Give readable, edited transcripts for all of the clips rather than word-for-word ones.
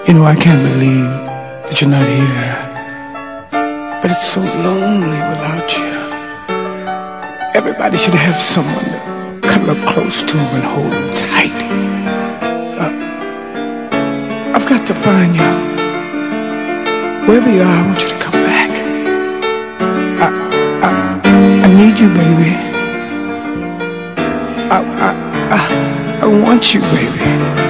You know, I can't believe that you're not here, but it's so lonely without you. Everybody should have someone to cuddle up close to him and hold him tight. I've got to find you. Wherever you are, I want you to come back. I need you, baby. I want you, baby.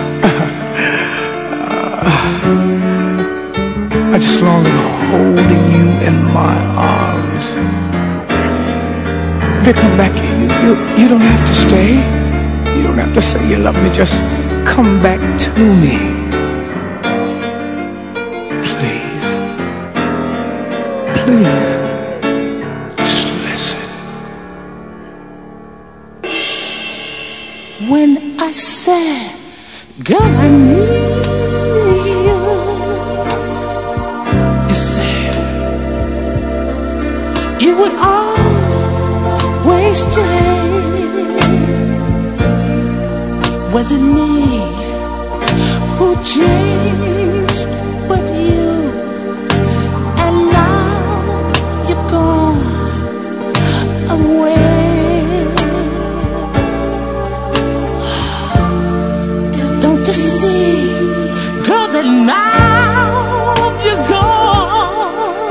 I just long to holding you in my arms. If you come back, you don't have to stay. You don't have to say you love me. Just come back to me. Please. Please. Just listen. When I said, girl, I need you, you said you would always stay. Was it me who changed but you? And now you've gone away. Don't you see, girl, that now you're gone,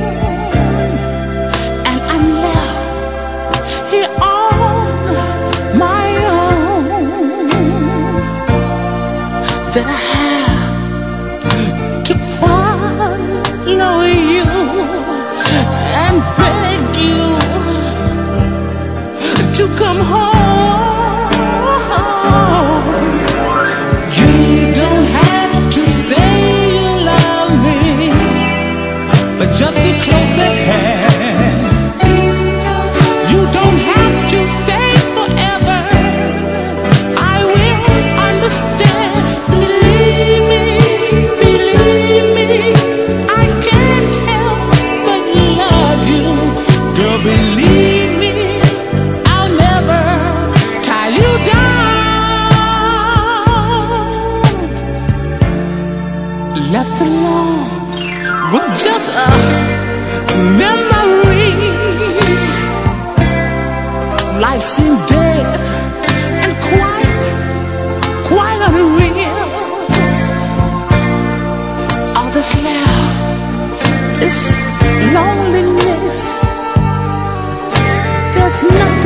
and I'm left here on my own. That I have to follow you and beg you to come home. Just be close at hand. You don't have to stay forever. I will understand. Believe me, I can't help but love you. Girl, believe me, I'll never tie you down. Left alone with just a memory, life seemed dead and quite unreal. All that's left is loneliness. There's nothing